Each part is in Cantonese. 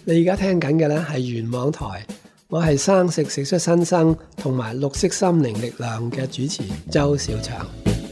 你而家聽緊嘅呢係元網台，我係生食食出新生同埋綠色心靈力量嘅主持周兆祥。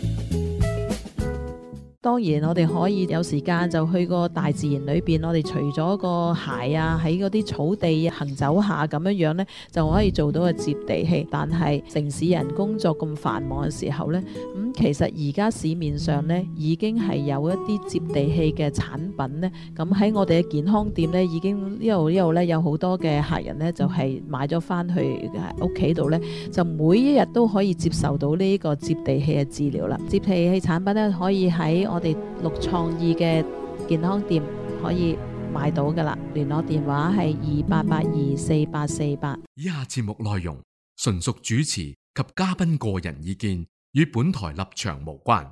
當然我哋可以有時間就去個大自然裏邊，我哋除咗個鞋啊喺嗰啲草地行走下咁樣呢，就可以做到個接地氣。但係城市人工作咁繁忙嘅時候呢，其實而家市面上呢已經係有一啲接地氣嘅產品呢。咁喺我哋嘅健康店呢，已經呢度呢有好多嘅客人呢，就係買咗翻去屋企度呢，就每一日都可以接受到呢個接地氣嘅治療啦。接地氣產品呢，可以喺我哋綠創意嘅健康店可以買到噶啦，聯絡電話係28824848。 以下節目內容純屬主持及嘉賓個人意見，與本台立場無關。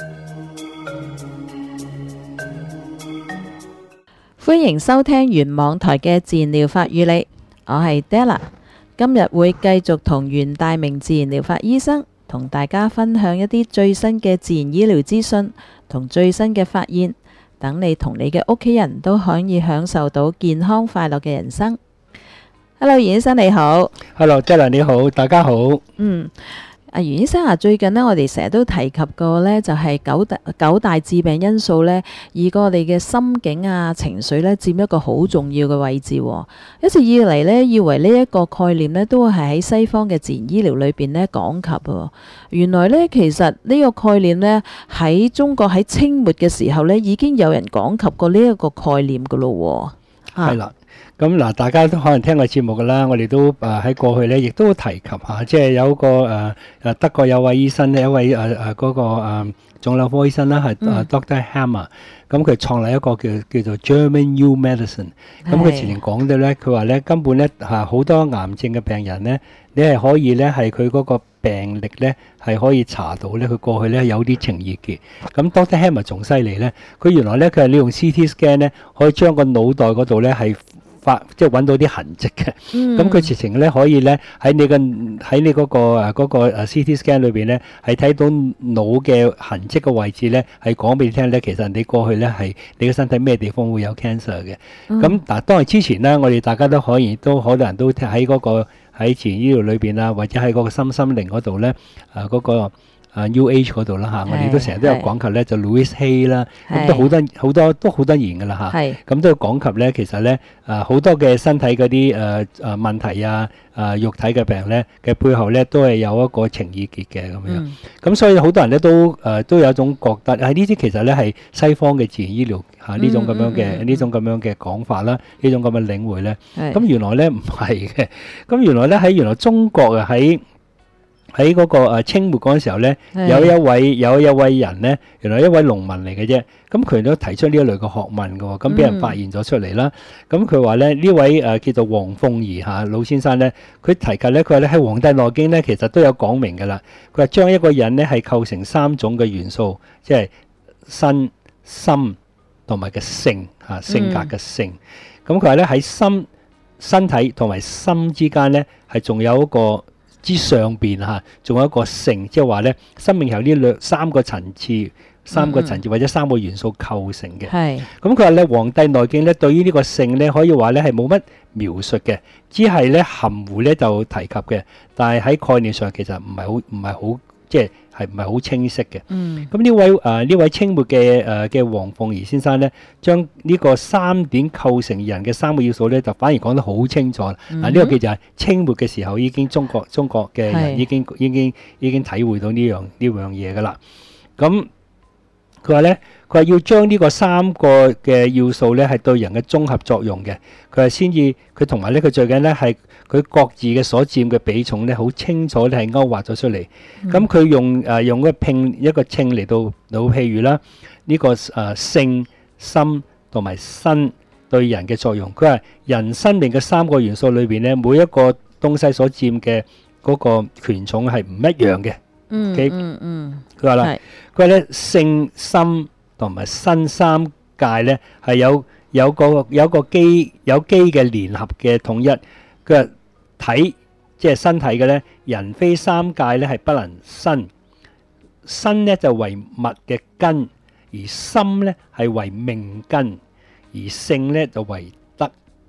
歡迎收聽元網台嘅自然療法與你，我係 Della， 今日會繼續同袁大明自然療法醫生同大家分享一啲最新嘅自然醫療資訊同最新嘅發現，等你同你嘅屋企人都可以享受到健康快樂嘅人生。Hello， 袁醫生你好。 Hello， Della 你好，大家好。 阿袁醫生啊，最近呢，我哋成日都提及過呢，就係九大致病因素呢，以我哋嘅心境啊、情緒呢，佔一個好重要嘅位置。一直以嚟呢，以為呢一個概念呢，都係喺西方嘅自然醫療裏邊呢講及。原來呢，其實呢個概念呢，喺中國喺清末嘅時候呢，已經有人講及過呢一個概念噶咯。 係啦。咁嗱，大家都可能聽過節目噶啦，我哋都喺過去咧，亦都提及下，即係有個德國有位醫生咧，一位嗰個腫瘤科醫生啦，係Dr. Hammer，咁佢創立一個叫做 German New Medicine，咁佢前年講到咧，佢話咧根本咧好多癌症嘅病人咧，你係可以咧係佢嗰個病歷咧係可以查到咧，佢過去咧有啲情意結。咁 Dr. Hammer 仲犀利咧，佢原來咧佢係利用 CT scan 咧，可以將個腦袋嗰度咧係即係揾到啲痕跡嘅，咁佢直情咧可以咧喺你嗰個CT scan 裏邊咧係睇到腦嘅痕跡嘅位置咧，係講俾你聽咧，其實你過去咧係你嘅身體咩地方會有 cancer 嘅。咁但係當然之前咧，我哋大家都好多人都喺嗰個喺自然醫療裏邊啊，或者喺嗰個心靈嗰度咧嗰個New Age 嗰度啦嚇，我哋都成日都有講及咧，就 Louise Hay 啦，咁都好多言噶啦嚇，咁都講及咧，其實咧好多嘅身體嗰啲問題啊肉體嘅病咧嘅背後咧都係有一個情意結嘅咁樣，咁所以好多人咧都有一種覺得呢啲其實咧係西方嘅自然醫療嚇呢種咁樣嘅講法啦，呢種咁嘅領會咧，咁原來咧唔係嘅，咁原來咧喺中國啊喺嗰個清末嗰陣時候咧，有一位人咧，原來一位農民嚟嘅啫，咁佢都提出呢一類嘅學問嘅喎，咁俾人發現咗出嚟啦。咁佢話咧呢位叫做黃鳳儀嚇老先生咧，佢提及咧，佢話咧喺《黃帝內經》咧其實都有講明嘅啦。佢話將一個人咧係構成三種嘅元素，即係身、心同埋嘅性嚇性格嘅性。咁佢話咧喺身體同埋心之間咧係仲有一個之上邊嚇，仲有一個性，即係話咧，生命由呢三個層次或者三個元素構成嘅。係。咁佢話咧，《黃帝內經》咧對於呢個性咧，可以話咧係冇乜描述嘅，只係咧含糊咧就提及嘅，但係喺概念上其實唔係好即係唔係好清晰嘅。咁呢位清末嘅黃鳳儀先生咧，將呢個三點構成人嘅三個要素咧，就反而講得好清楚啦。呢個其實係清末嘅時候已經中國嘅人已經體會到呢樣嘢噶啦。咁佢話要將呢個三個嘅要素咧係對人嘅綜合作用嘅。佢同埋咧佢最緊咧係佢各自嘅所佔嘅比重咧好清楚咧係勾畫咗出嚟。咁佢用一個稱嚟到譬如啦呢個性、心同埋身對人嘅作用。佢話人生命嘅三個元素裏邊咧，每一個東西所佔嘅嗰個權重係唔一樣嘅。佢話啦，佢話咧性、心同埋身三界咧係有個機嘅聯合嘅統一。佢話體即係身體嘅咧，人非三界咧係不能生。身咧就為物嘅根，而心咧係為命根，而性咧就為德。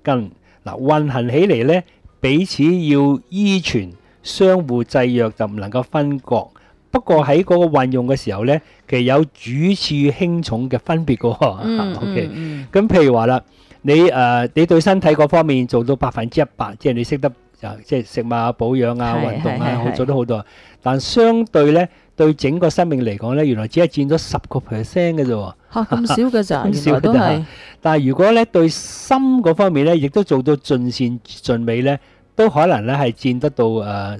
根。嗱，運行起嚟咧，彼此要依存，相互制約，就唔能夠分割。不過喺嗰個運用嘅時候咧，其實有主次輕重嘅分別嘅喎。OK，咁譬如話啦，你對身體嗰方面做到100%，即係你識得即係食物啊、保養啊、運動啊，做得好多。但相對咧，對整個生命嚟講咧，原來只係佔咗10% 嘅啫喎。 嚇，咁少嘅咋？ 咁少原來都係。 但係如果咧對心嗰方面咧，亦都做到盡善盡美咧，都可能咧係佔得到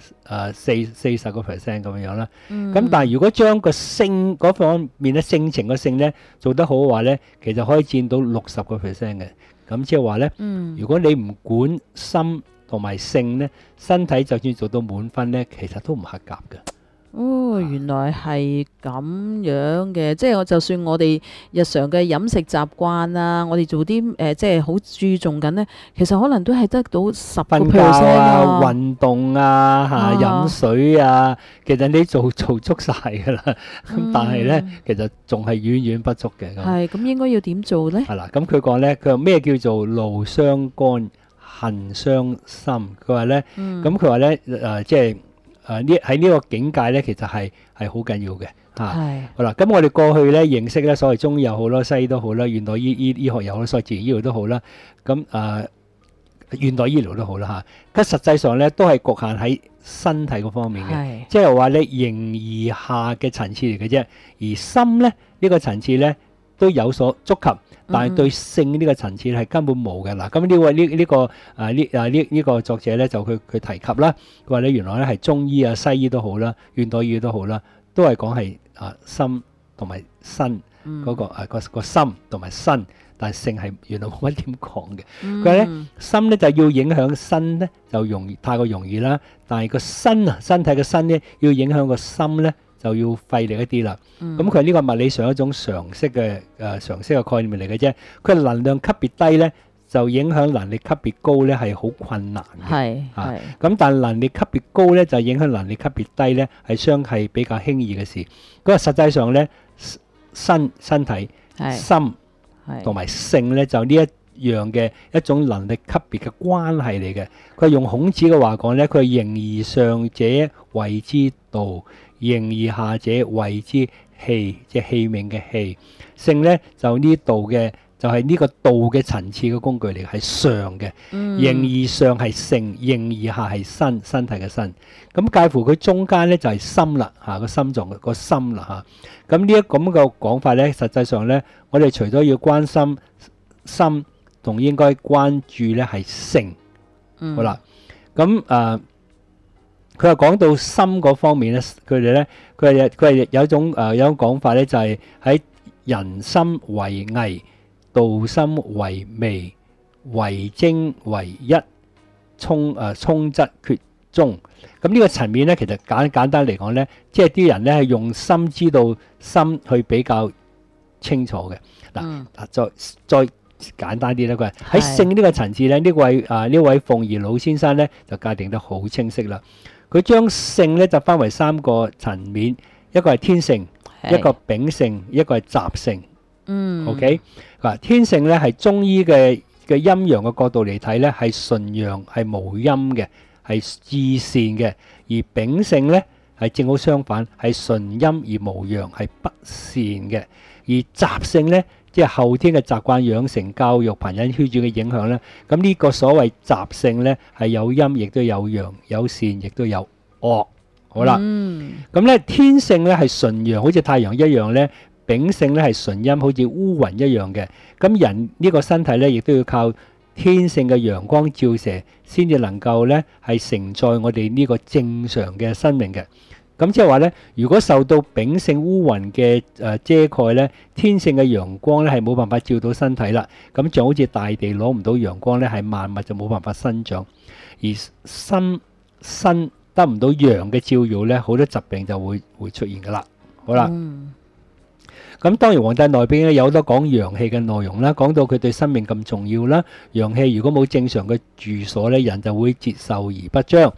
40% 咁樣啦。咁但係如果將個性嗰方面咧，性情個性咧做得好嘅話咧，其實可以佔到60% 嘅。咁即係話咧，如果你唔管心同埋性咧，身體就算做到滿分咧，其實都唔合格嘅。 哦，原來係咁樣嘅，即係就算我哋日常嘅飲食習慣啊，我哋做啲即係好注重緊咧，其實可能都係得到10% 瞓覺啊、運動啊、飲水啊，其實你做足晒㗎啦。咁但係咧，其實仲係遠遠不足嘅。 係咁，應該要點做咧？ 係啦，咁佢講咧，佢話咩叫做怒傷肝、恨傷心？佢話咧，咁佢話咧即係。喺呢個境界咧，其實係好緊要嘅嚇。好啦，咁我哋過去咧認識咧，所謂中醫又好啦，西醫都好啦，現代醫學又好啦，所謂自然醫療都好啦。咁現代醫療都好啦嚇。咁實際上咧都係局限喺身體嗰方面嘅，即係話咧形而下嘅層次嚟嘅啫。而心咧呢個層次咧都有所觸及。但係對性呢個層次係根本冇嘅。嗱，咁呢位呢個作者咧就佢提及啦，佢話咧原來咧係中醫啊、西醫都好啦、現代醫都好啦，都係講係心同埋身嗰個心同埋身，但係性係原來冇乜點講嘅。佢話咧心咧就要影響身咧就太過容易啦，但係個身體嘅身咧要影響個心咧，就要費力一啲啦。咁佢係呢個物理上一種常識嘅概念嚟嘅啫。佢係能量級別低咧，就影響能力級別高咧係好困難嘅。咁但係能力級別高咧，就影響能力級別低咧係比較輕易嘅事。咁啊實際上咧，身體、心同埋性咧就呢一樣嘅一種能力級別嘅關係嚟嘅。佢用孔子嘅話講咧，佢係形而上者謂之道。形而下者謂之器，即係器皿嘅器。性咧就呢度嘅就係呢個道嘅層次嘅工具嚟，係上嘅。形而上係性，形而下係身體嘅身。咁介乎佢中間咧就係心啦，個心臟個心啦嚇。咁呢一咁嘅講法咧，實際上咧，我哋除咗要關心心，同應該關注咧係性。好啦，咁佢又講到心嗰方面咧，佢係有一種講法咧，就係喺人心為藝，道心為微，為精為一，充則缺中。咁呢個層面咧，其實簡單嚟講咧，即係啲人咧係用心知道心去比較清楚嘅。嗱，再簡單啲咧，佢喺性呢個層次咧，呢位鳳儀老先生咧就界定得好清晰啦。佢將性咧就分為3個層面，一個係天性，一個秉性，一個係雜性。OK， 嗱，天性咧係中醫嘅陰陽嘅角度嚟睇咧，係純陽，係無陰嘅，係至善嘅；而秉性咧係正好相反，係純陰而無陽，係不善嘅。而雜性咧，即係後天嘅習慣養成、教育、頻隱圈轉嘅影響咧，咁呢個所謂雜性咧係有陰亦都有陽，有善亦都有惡。好啦，咁咧天性咧係純陽，好似太陽一樣咧；秉性咧係純陰，好似烏雲一樣嘅。咁人呢個身體咧，亦都要靠天性嘅陽光照射，先至能夠咧係承載我哋呢個正常嘅生命嘅。咁即係話咧，如果受到秉性烏雲嘅遮蓋咧，天性嘅陽光咧係冇辦法照到身體啦。咁就好似大地攞唔到陽光咧，係萬物就冇辦法生長。而身得唔到陽嘅照耀咧，好多疾病就會出現噶啦。好啦，咁當然《黃帝內經》咧有好多講陽氣嘅內容啦，講到佢對生命咁重要啦。陽氣如果冇正常嘅住所咧，人就會節壽而不彰。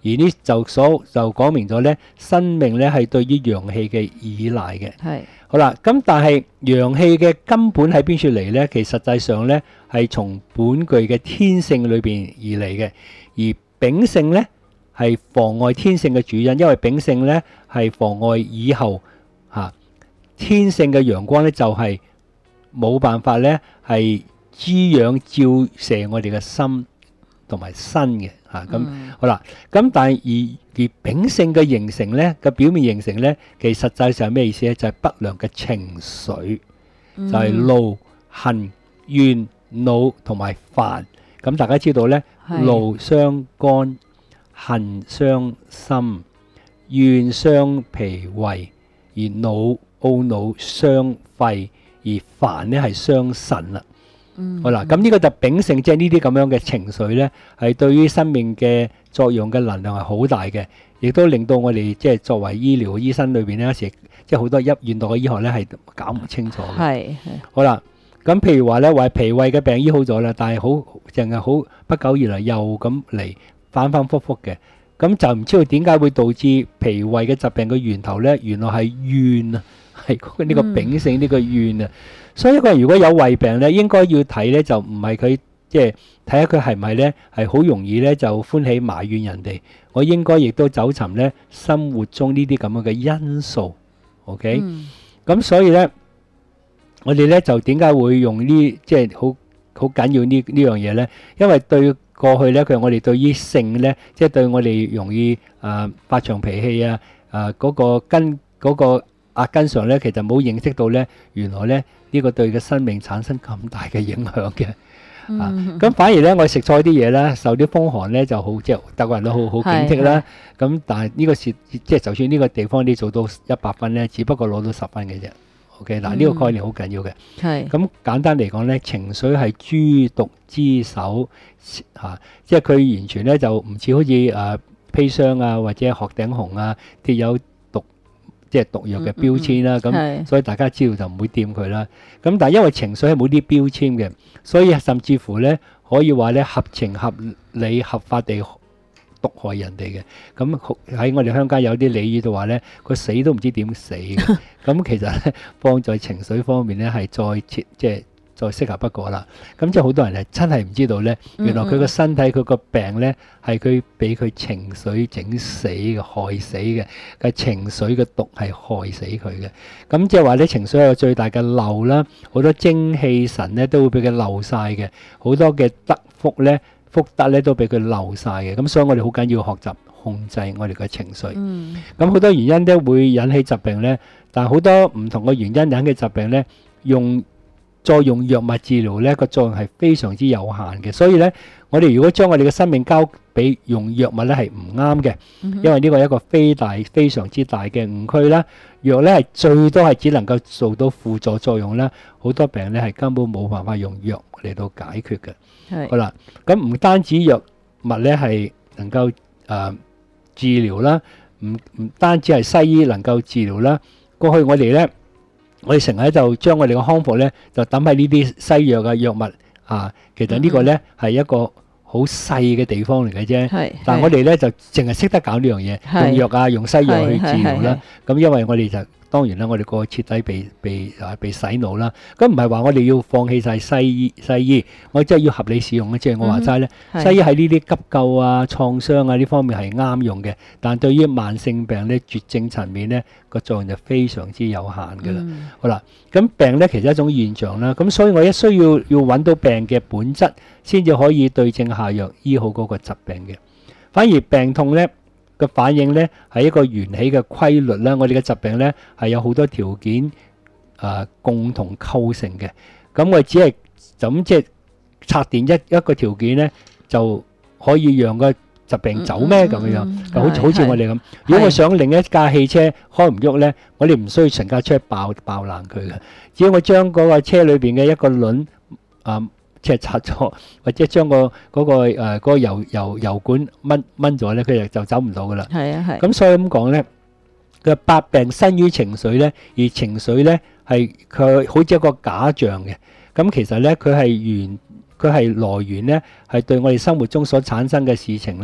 而呢就講明咗咧，生命咧係對於陽氣嘅依賴嘅。 係好啦，咁但係陽氣嘅根本喺邊處嚟咧？其實實際上咧係從本具嘅天性裏邊而嚟嘅，而秉性咧係妨礙天性嘅主因，因為秉性咧係妨礙以後天性嘅陽光咧就係冇辦法咧係滋養照射我哋嘅心同埋身嘅咁好啦。咁但係而秉性嘅形成咧嘅表面形成咧，其實實際上係咩意思咧？就係不良嘅情緒，就係怒、恨、怨、惱同埋煩。咁大家知道咧，怒傷肝，恨傷心，怨傷脾胃，而惱懊惱傷肺，而煩咧係傷腎啦。好啦，咁呢個就秉性，即係呢啲咁樣嘅情緒咧，係對於生命嘅作用嘅能量係好大嘅，亦都令到我哋即係作為醫療醫生裏邊咧，有時即係好多現代嘅醫學咧係搞唔清楚嘅。 係好啦，咁譬如話咧，話脾胃嘅病醫好咗啦，但係淨係好不久而來又咁嚟反反覆覆嘅，咁就唔知道點解會導致脾胃嘅疾病嘅源頭咧？原來係怨啊，係呢個秉性呢個怨啊。所以一個人如果有胃病咧，應該要睇咧，就唔係佢即係睇下佢係咪咧係好容易咧就歡喜埋怨人哋。我應該亦都走尋咧生活中呢啲咁樣嘅因素。OK，咁所以咧，我哋咧就點解會用呢即係好緊要呢樣嘢咧？因為對過去咧，我哋對於性咧，即係對我哋容易發長脾氣啊，嗰個根嗰個壓根上咧，其實冇認識到咧，原來咧呢個對嘅生命產生咁大嘅影響嘅。咁反而咧，我食錯啲嘢咧，受啲風寒咧就好，即係德國人都好警惕啦。咁但係呢個事即係就算呢個地方你做到100分咧，只不過攞到10分嘅啫。OK， 嗱呢個概念好緊要嘅。係咁簡單嚟講咧，情緒係諸毒之首即係佢完全咧就唔似好似砒霜啊或者鶴頂紅啊啲有即係毒藥嘅標籤啦，咁所以大家知道就唔會掂佢啦。咁但係因為情緒係冇啲標籤嘅，所以甚至乎咧可以話咧合情合理合法地毒害人哋嘅。咁喺我哋鄉間有啲俚語就話咧，佢死都唔知點死嘅。咁其實咧放在情緒方面咧係再適合不過啦。咁即係好多人係真係唔知道咧，原來佢個身體佢個病咧係佢俾佢情緒整死嘅，害死嘅。嘅情緒嘅毒係害死佢嘅。咁即係話咧，情緒係個最大嘅漏啦，好多精氣神咧都會俾佢漏晒嘅，好多嘅德福咧福德咧都俾佢漏晒嘅。咁所以我哋好緊要學習控制我哋嘅情緒。咁好多原因都會引起疾病咧，但係好多唔同嘅原因引起疾病咧，再用藥物治療咧，個作用係非常之有限嘅。所以咧，我哋如果將我哋嘅生命交俾用藥物咧係唔啱嘅，因為呢個係一個非常之大嘅誤區啦。藥咧係最多係只能夠做到輔助作用啦，好多病咧係根本冇辦法用藥嚟到解決嘅。係好啦，咁唔單止藥物咧係能夠治療啦，唔單止係西醫能夠治療啦。過去我哋成日就將我哋嘅康復咧，就抌喺呢啲西藥嘅藥物其實呢個咧係一個好細嘅地方嚟嘅啫。但係我哋咧就淨係識得搞呢樣嘢，用藥用西藥去治療啦。咁因為我哋就當然啦，我哋個徹底被洗腦啦。咁唔係話我哋要放棄晒西醫，我真係要合理使用。即係我話齋咧，西醫喺呢啲急救啊、創傷啊呢方面係啱用嘅，但對於慢性病咧、絕症層面咧個作用就非常之有限㗎啦。好啦，咁病咧其實係一種現象啦，咁所以我一需要揾到病嘅本質，先至可以對症下藥醫好嗰個疾病嘅。反而病痛咧個反應咧係一個緣起嘅規律啦。我哋嘅疾病咧係有好多條件共同構成嘅。咁我只係就咁即係拆電一個條件咧，就可以讓個疾病走咩咁樣？就好似我哋咁。如果我想另一架汽車開唔喐咧，我哋唔需要成架車爆爛佢嘅，只要我將嗰個車裏邊嘅一個輪即係拆咗，或者將嗰個油管掹咗咧，佢就走唔到噶啦。咁所以咁講咧，佢百病生於情緒咧，而情緒咧係佢好似一個假象嘅。咁其實咧，佢係來源咧係對我哋生活中所產生嘅事情咧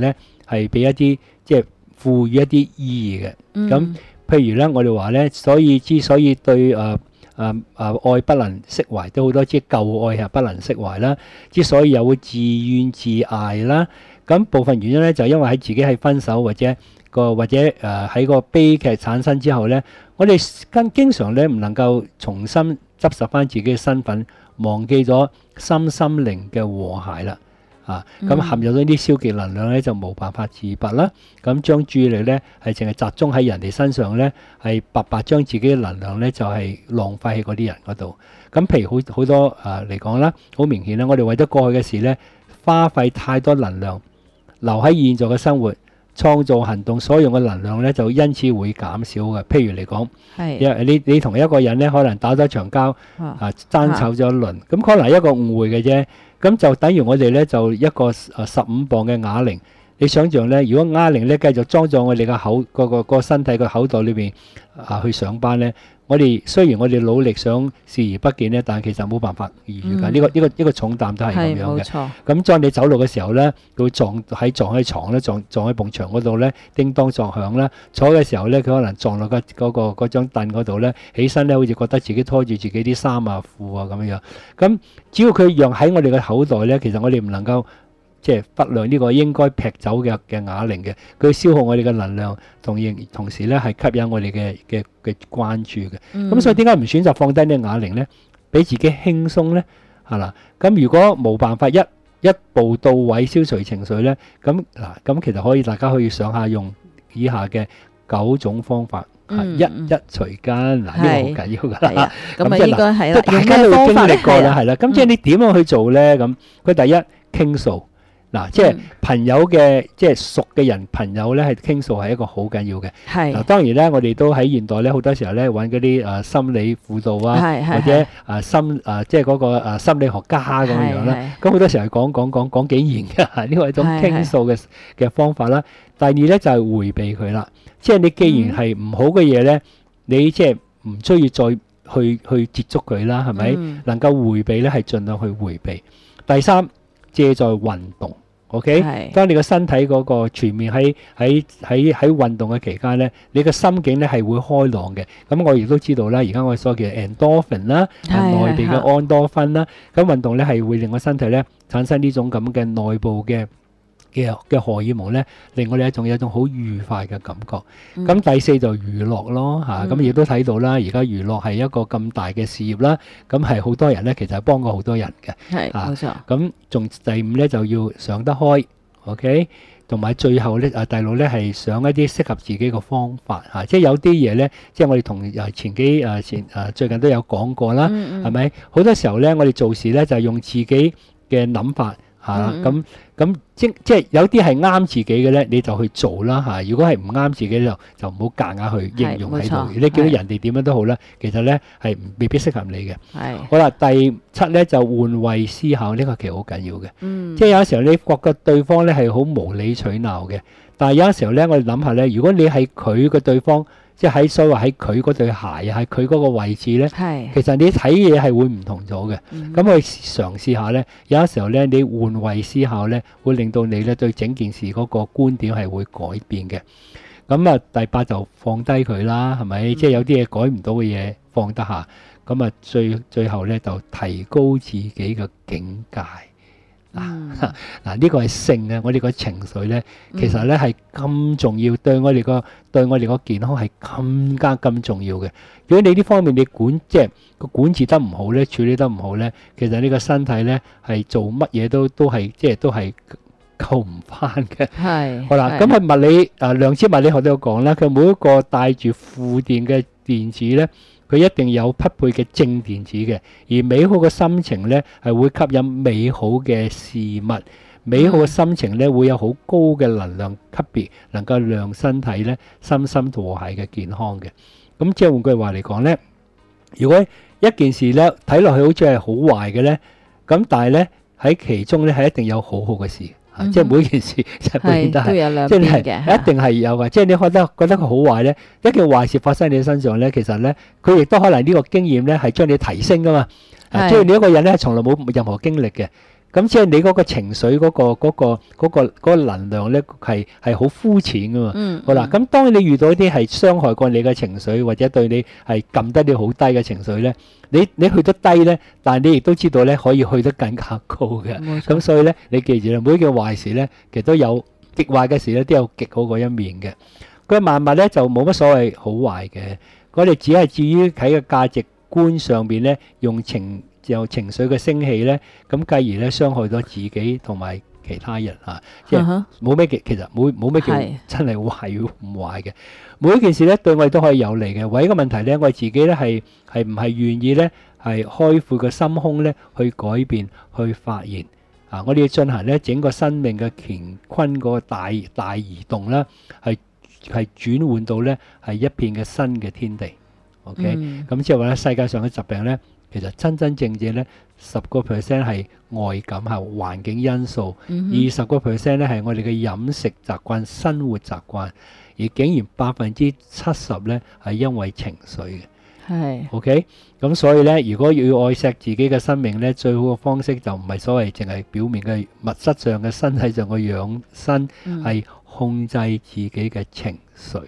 係俾一啲即係賦予一啲意義嘅。咁譬如咧，我哋話咧，之所以對愛不能釋懷，都好多即係舊愛係不能釋懷啦。之所以有會自怨自艾啦，咁部分原因咧就因為喺自己係分手或者喺個悲劇產生之後咧，我哋經常咧唔能夠重新執拾翻自己嘅身份，忘記咗心靈嘅和諧啦。咁陷入咗啲消極能量咧，就冇辦法自拔啦。咁將注意力咧係淨係集中喺人哋身上咧，係白白將自己嘅能量咧就係浪費喺嗰啲人嗰度。咁譬如好多嚟講啦，好明顯啦，我哋為咗過去嘅事咧，花費太多能量，留喺現在嘅生活創造行動所用嘅能量咧，就因此會減少嘅。譬如嚟講，你同一個人咧，可能打咗場交，爭吵咗一輪，咁可能一個誤會嘅啫。咁就等於我哋咧，就一個15磅嘅啞鈴，你想象咧，如果啞鈴咧繼續裝咗我哋嘅口個身體個口袋裏邊去上班咧，雖然我哋努力想視而不見咧，但係其實冇辦法而遇㗎。呢個重擔都係咁樣嘅。咁當你走路嘅時候咧，佢會撞喺床咧，撞喺埲牆嗰度咧，叮當作響啦。坐嘅時候咧，佢可能撞落嗰張凳嗰度咧，起身咧好似覺得自己拖住自己啲衫啊褲啊咁樣。咁只要佢讓喺我哋嘅口袋咧，其實我哋唔能夠即係忽略呢個應該劈走嘅啞鈴嘅，佢消耗我哋嘅能量，同時咧係吸引我哋嘅關注嘅。咁所以點解唔選擇放低呢個啞鈴咧，俾自己輕鬆咧？係啦，咁如果冇辦法一步到位消除情緒咧，咁其實大家可以想下用以下嘅9種方法。一除根，呢個好緊要㗎啦。咁應該係啦， 大家都會經歷過啦，係啦。咁即係你點樣去做咧？咁佢第一傾訴。即係朋友嘅，即係熟嘅人朋友咧，係傾訴係一個好緊要嘅。嗱，當然咧，我哋都喺現代咧，好多時候咧揾嗰啲心理輔導啊，或者即係嗰個心理學家咁樣啦。咁好多時候講幾言嘅，呢個係一種傾訴嘅方法啦。第二咧就係迴避佢啦，即係你既然係唔好嘅嘢咧，你即係唔需要再去接觸佢啦，係咪？能夠迴避咧，係盡量去迴避。第三，借助運動。OK，當你個身體嗰個全面喺運動嘅期間咧，你嘅心境咧係會開朗嘅。咁我亦都知道啦，而家我哋所謂嘅 endorphin 啦，內地嘅安多芬啦，咁運動咧係會令個身體咧產生呢種咁嘅內部嘅荷爾蒙咧，令我哋有一種好愉快嘅感覺。咁第四就娛樂咯嚇，咁亦都睇到啦，而家娛樂係一個咁大嘅事業啦，咁係好多人咧其實係幫過好多人嘅。 係冇錯。 咁仲第五咧就要想得開 ，OK，同埋最後咧第六咧係想一啲適合自己嘅方法嚇，即係有啲嘢咧，即係我哋同最近都有講過啦，係咪？好多時候咧，我哋做事咧就係用自己嘅諗法。咁即係有啲係啱自己嘅咧，你就去做啦嚇。如果係唔啱自己就唔好夾硬去應用喺度。你見到人哋點樣都好啦，其實咧係未必適合你嘅。好啦，第七咧就換位思考，呢個其實好緊要嘅。即係有時候你覺得對方咧係好無理取鬧嘅，但係有時候咧我哋諗下咧，如果你係佢嘅對方。即係所謂喺佢嗰對鞋啊，喺佢嗰個位置咧，其實你睇嘢係會唔同咗嘅。咁去嘗試下咧，有時候咧你換位思考咧，會令到你咧對整件事嗰個觀點係會改變嘅。咁啊，第八就放低佢啦，係咪？即係有啲嘢改唔到嘅嘢放得下。咁啊，最後咧就提高自己嘅境界。嗱，呢個係性啊！我哋個情緒咧，其實咧係咁重要，對我哋個健康係咁重要嘅。如果你呢方面你即係個管治得唔好咧，處理得唔好咧，其實你個身體咧係做乜嘢都係救唔翻嘅。係好啦，咁喺物理量子物理學都有講啦，佢每一個帶住負電嘅電子咧。佢一定有匹配嘅正電子嘅，而美好嘅心情咧係會吸引美好嘅事物，美好嘅心情咧會有好高嘅能量級別，能夠讓身體咧身心和諧嘅健康嘅。咁即係換句話嚟講咧，如果一件事咧睇落去好似係好壞嘅咧，咁但係咧喺其中咧係一定有好好嘅事。即係每件事就係都有兩邊嘅，一定係有嘅。即係你覺得佢好壞咧，一件壞事發生喺你身上咧，其實咧佢亦都可能呢個經驗咧係將你提升噶嘛。即係你一個人咧從來冇任何經歷嘅， 咁即係你嗰個情緒嗰個能量咧係好膚淺噶嘛。好啦，咁當你遇到一啲係傷害過你嘅情緒，或者對你係撳得你好低嘅情緒咧，你去得低咧，但係你亦都知道咧可以去得更加高嘅。咁所以咧，你記住啦，每一件壞事咧，其實都有極壞嘅事咧，都有極好嗰一面嘅。佢萬物咧就冇乜所謂好壞嘅，我哋只係至於喺個價值觀上邊咧，用情緒嘅升起咧，咁繼而咧傷害咗自己同埋其他人啊，即係冇咩其實冇咩叫真係壞唔壞嘅。每一件事咧對我哋都可以有利嘅。唯一個問題咧，我哋自己咧係唔係願意咧係開闊個心胸咧去改變去發現啊！我哋要進行咧整個生命嘅乾坤嗰個大移動啦，係轉換到咧係一片嘅新嘅天地。OK，咁即係話咧世界上嘅疾病咧。其實真正咧10% 係外感係環境因素，20% 咧係我哋嘅飲食習慣、生活習慣，而竟然70%咧係因為情緒嘅。係 OK，咁所以咧，如果要愛惜自己嘅生命咧，最好嘅方式就唔係所謂淨係表面嘅物質上嘅身體上嘅養生，係控制自己嘅情緒。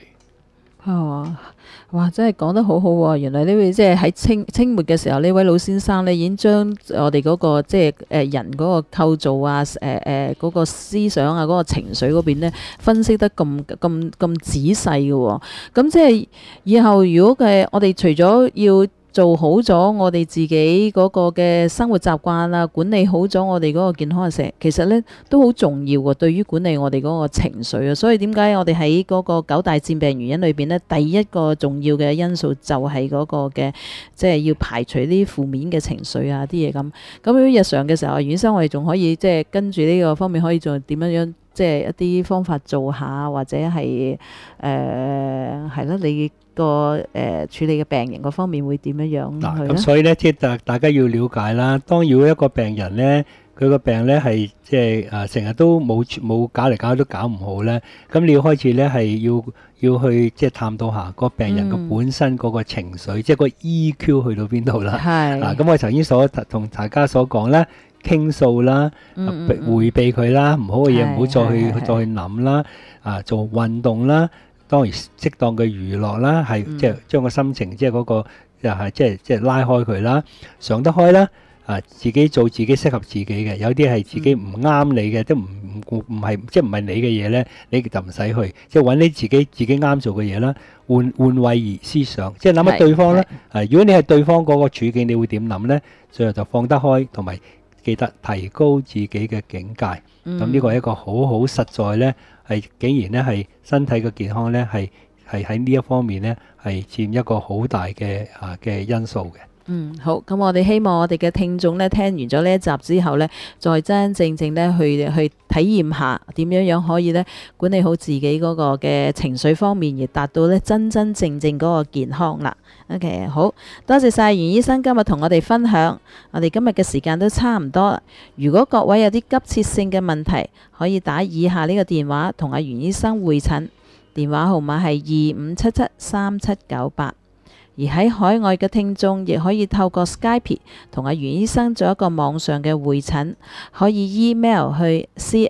哇！真係講得好好喎！原來呢位即係喺清末嘅時候，呢位老先生咧已經將我哋嗰個即係人嗰個構造啊、嗰個思想啊、嗰個情緒嗰邊咧分析得咁仔細嘅喎。咁即係以後如果我哋除咗要做好咗我哋自己嗰個嘅生活習慣啦，管理好咗我哋嗰個健康嘅其實咧都好重要喎，對於管理我哋嗰個情緒啊。所以點解我哋喺嗰個9大致病原因裏邊咧，第一個重要嘅因素就係嗰個嘅即係要排除啲負面嘅情緒啊啲嘢咁。咁喺日常嘅時候，袁醫生我哋仲可以即係跟住呢個方面可以做點樣即係一啲方法做下，或者係係咯你個處理嘅病人嗰方面會點樣嗱，咁所以咧，即係大家要了解啦。當如果一個病人咧，佢個病咧係即係成日都冇搞嚟搞去都搞唔好咧，咁你要開始咧係要去即係探討下個病人個本身嗰個情緒，即係個 EQ 去到邊度啦。係嗱，咁我頭先同大家所講咧，傾訴啦，迴避佢啦，唔好嘅嘢唔好再去諗啦，做運動啦。當然適當嘅娛樂啦，係即係將個心情即係嗰個又係即係拉開佢啦，想得開啦，自己做自己適合自己嘅，有啲係自己唔啱你嘅，都唔係即係唔係你嘅嘢咧，你就唔使去，即係揾啲自己啱做嘅嘢啦，換位思想，即係諗下對方咧。如果你係對方嗰個處境，你會點諗咧？最後就放得開，同埋記得提高自己嘅境界。咁呢個係一個好實在咧。係竟然咧係身體嘅健康咧係喺呢一方面咧係佔一個好大嘅因素嘅。 好，咁我哋希望我哋嘅聽眾咧聽完咗呢一集之後咧，再真真正正咧去體驗下點樣可以咧管理好自己嗰個嘅情緒方面，而達到咧真真正正嗰個健康啦。OK， 好多謝晒袁醫生今日同我哋分享，我哋今日嘅時間都差唔多啦。如果各位有啲急切性嘅問題，可以打以下呢個電話同阿袁醫生會診，電話號碼係25773798。而喺海外嘅聽眾亦可以透過 Skype 同阿袁醫生做一個網上嘅會診，可以 email 去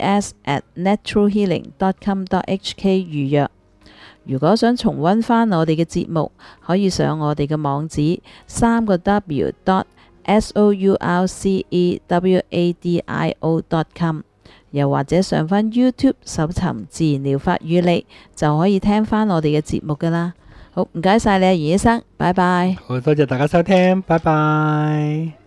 cs@naturalhealing.com.hk 預約。如果想重溫返我哋嘅節目，可以上我哋嘅網址3w.sourcewadio.com， 又或者上返 YouTube 搜尋自然療法與你，就可以聽返我哋嘅節目㗎喇。好，唔該晒你啊，袁醫生，拜拜。 好多謝大家收聽，拜拜。